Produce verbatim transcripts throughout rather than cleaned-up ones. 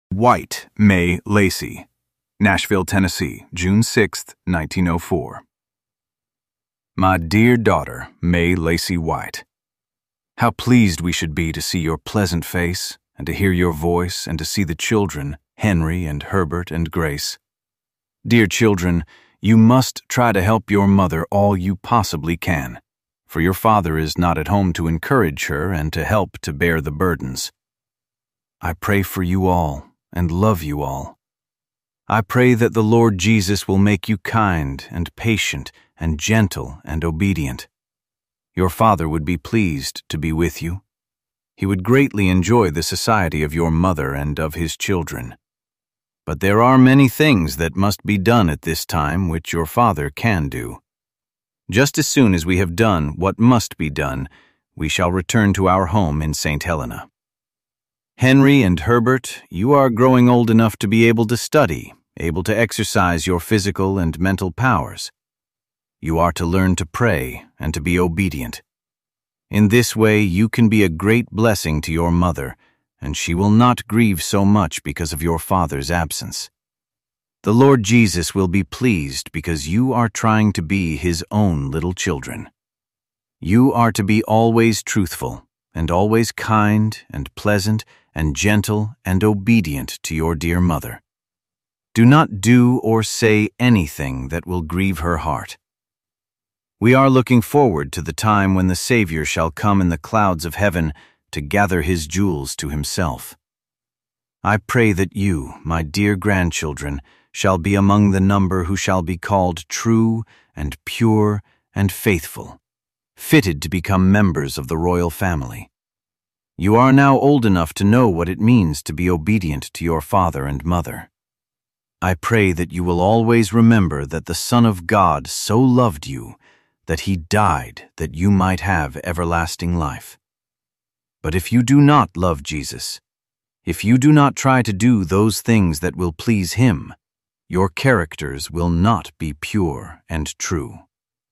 White, May Lacey. Nashville, Tennessee, June sixth, nineteen oh four. My dear daughter, May Lacey White, how pleased we should be to see your pleasant face, and to hear your voice, and to see the children, Henry and Herbert and Grace. Dear children, you must try to help your mother all you possibly can, for your father is not at home to encourage her and to help to bear the burdens. I pray for you all, and love you all. I pray that the Lord Jesus will make you kind and patient and gentle and obedient. Your father would be pleased to be with you. He would greatly enjoy the society of your mother and of his children. But there are many things that must be done at this time which your father can do. Just as soon as we have done what must be done, we shall return to our home in Saint Helena. Henry and Herbert, you are growing old enough to be able to study, able to exercise your physical and mental powers. You are to learn to pray and to be obedient. In this way, you can be a great blessing to your mother, and she will not grieve so much because of your father's absence. The Lord Jesus will be pleased because you are trying to be his own little children. You are to be always truthful, and always kind and pleasant and gentle and obedient to your dear mother. Do not do or say anything that will grieve her heart. We are looking forward to the time when the Savior shall come in the clouds of heaven to gather his jewels to himself. I pray that you, my dear grandchildren, shall be among the number who shall be called true and pure and faithful, fitted to become members of the royal family. You are now old enough to know what it means to be obedient to your father and mother. I pray that you will always remember that the Son of God so loved you that he died that you might have everlasting life. But if you do not love Jesus, if you do not try to do those things that will please him, your characters will not be pure and true.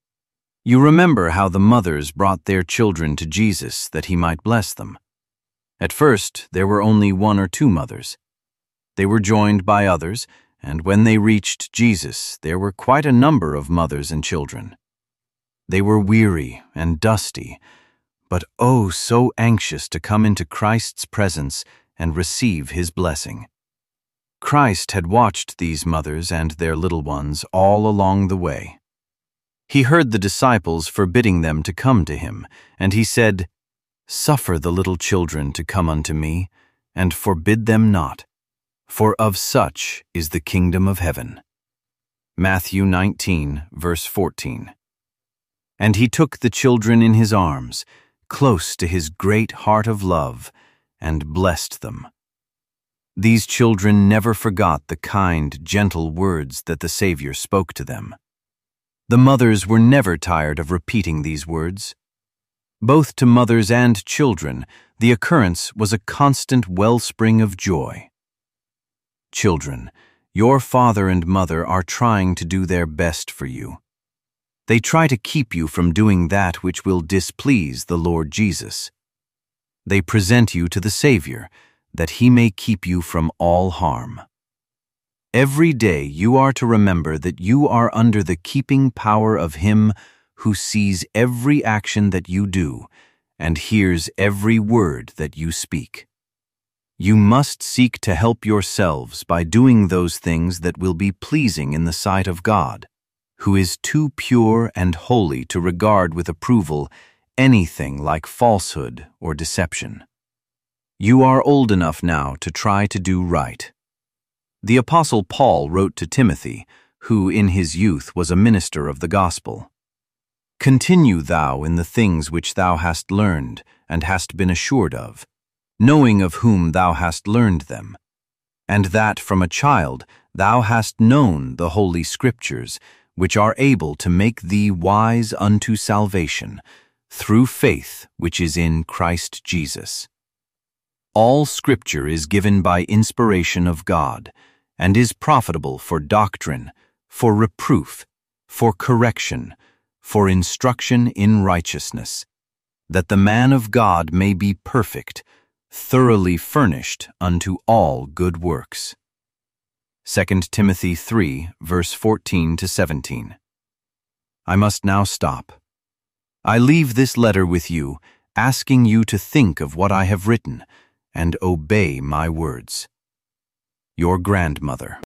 You remember how the mothers brought their children to Jesus that he might bless them. At first, there were only one or two mothers. They were joined by others, and when they reached Jesus, there were quite a number of mothers and children. They were weary and dusty, but oh, so anxious to come into Christ's presence and receive his blessing. Christ had watched these mothers and their little ones all along the way. He heard the disciples forbidding them to come to him, and he said, "Suffer the little children to come unto me, and forbid them not, for of such is the kingdom of heaven." Matthew nineteen, verse fourteen. And he took the children in his arms, close to his great heart of love, and blessed them. These children never forgot the kind, gentle words that the Savior spoke to them. The mothers were never tired of repeating these words. Both to mothers and children, the occurrence was a constant wellspring of joy. Children, your father and mother are trying to do their best for you. They try to keep you from doing that which will displease the Lord Jesus. They present you to the Savior, that he may keep you from all harm. Every day you are to remember that you are under the keeping power of him who sees every action that you do and hears every word that you speak. You must seek to help yourselves by doing those things that will be pleasing in the sight of God, who is too pure and holy to regard with approval anything like falsehood or deception. You are old enough now to try to do right. The Apostle Paul wrote to Timothy, who in his youth was a minister of the gospel, "Continue thou in the things which thou hast learned and hast been assured of, knowing of whom thou hast learned them, and that from a child thou hast known the holy Scriptures, which are able to make thee wise unto salvation, through faith which is in Christ Jesus." All Scripture is given by inspiration of God, and is profitable for doctrine, for reproof, for correction, for instruction in righteousness, that the man of God may be perfect, thoroughly furnished unto all good works. Second Timothy three, verse fourteen to seventeen. I must now stop. I leave this letter with you, asking you to think of what I have written and obey my words. Your grandmother.